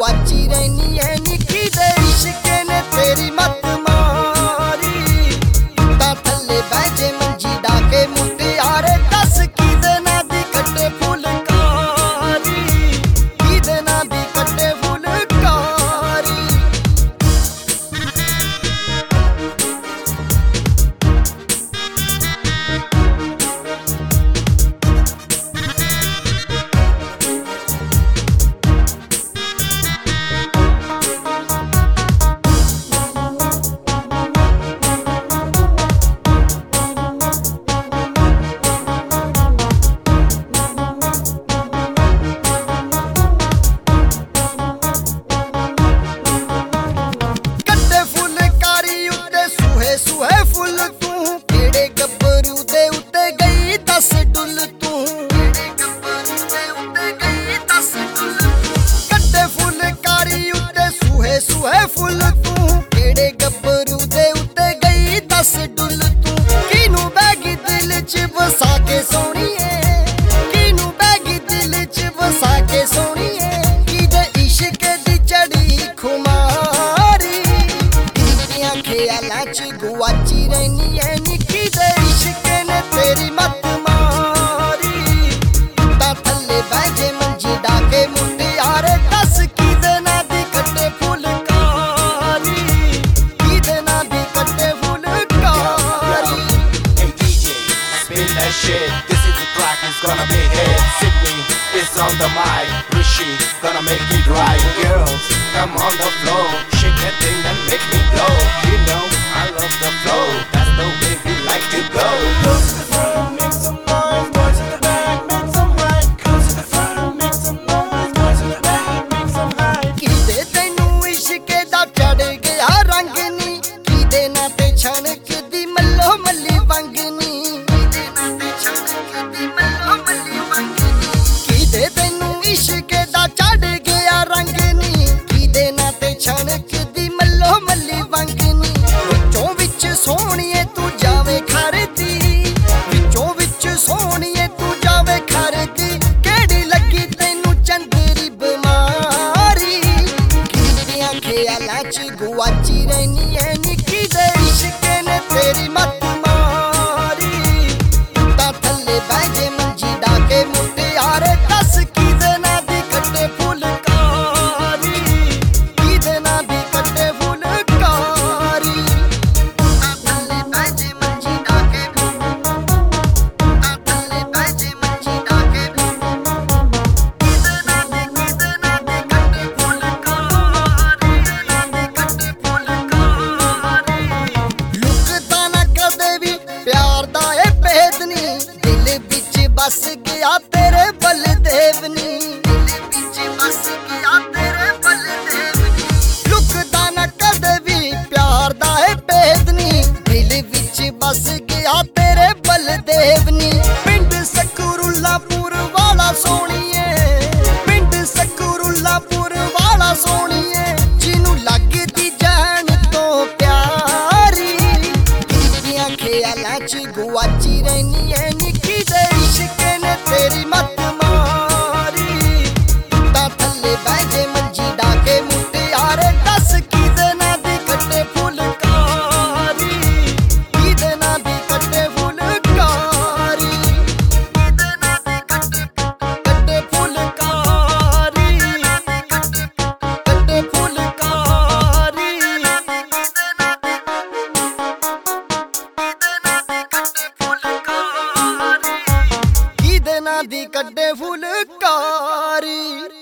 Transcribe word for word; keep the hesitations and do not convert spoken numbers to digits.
गुआची रहनी है निकी दे इश्क ने तेरी मत मारी ता थले बैजे मंजी डाके मुटियारे दस किदे ना दी कट्टे फुलकारी किदे ना दी कट्टे फुलकारी सुहे फुल तू केड़े गब्बरू दे उत्ते गई दस डुल तू कट्टे फुल कारी उत्ते सुहे सुहे फुल तू केड़े गब्बरू दे उत्ते गई दस डुल तू किनू बैगी दिल च बसा के सोहणीए किनू बैगी दिल च बसा के सोहणीए किदे इश्क दी चढ़ी खुमारी ख्यालां च गुआची रहनी है निकी दे इश्क ने तेरी मत मारी ता थले बैजे मंजी डाके मुटियारे दस किदे ना दी कट्टे फुलकारी किदे ना दी कट्टे Phulkari. Hey D J, spin that shit. This is the track, it's gonna be hit. Sydney is on the mic. Rishi gonna make it right. Girls, come on the floor, shake that thing and make me blow. You know I love the flow. That's the way we like to go. Girls in the front, make some noise. Boys in the back, make some hype. Girls in the front, make some noise. Boys in the back, make some hype. किदे तैनू इश्क दा चढ़ गया रंग नी किदे ना ते छणक दी मल्लो मल्ली वंगनी किदे ना ते छणक दी मल्लो मल्ली वंगनी किदे तैनू इश्क दा चढ़ गया रंग नी किदे ना ते छणक दी मल्लो मल्ली वंगनी विचों विच सोहणीए तू जावे खरदी विचों विच सोहणीए तू जावे खरदी केड़ी लगी तैनू चंदरी बीमारी किदियां ख्यालां च गुआची रहनी है निकी दे इश्क ने तेरी मत मारी ता थले बैजे मंजी डाके मुटियारे दस किदे ना दी कट्टे फुलकारी किदे ना दी कट्टे फुलकारी ता थले बैजे मंजी डाके ता थले बैजे मंजी डाके किदे ना दी किदे ना दी कट्टे फुलकारी किदे ना दी कट्टे फुलकारी लुकदा ना कदे भी प्यार दा ए भेद नी दिल विच बस गया तेरे बलदेव नी दिल विच बस गया तेरे बलदेव नी लुकदा ना कदे भी प्यार दा ए भेद नी दिल विच बस गया तेरे बलदेव नी पिंड सकरुल्लापुर वाला सोहणीए पिंड सकरुल्लापुर वाला सोहणीए जिनू लगदी जान तो प्यारी किदियां ख्यालां च गुआची रहनी है निकी दे इश्क ने तेरी मत मारी ता थले बैजे मंजी डाके मुटियारे दस किदे ना दी कट्टे फुलकारी किदे ना दी कट्टे फुलकारी किदे ना दी कट्टे कट्टे फुलकारी कट्टे फुलकारी किदे ना दी किदे ना दी कट्टे फुलकारी किदे ना दी कट्टे फुलकारी।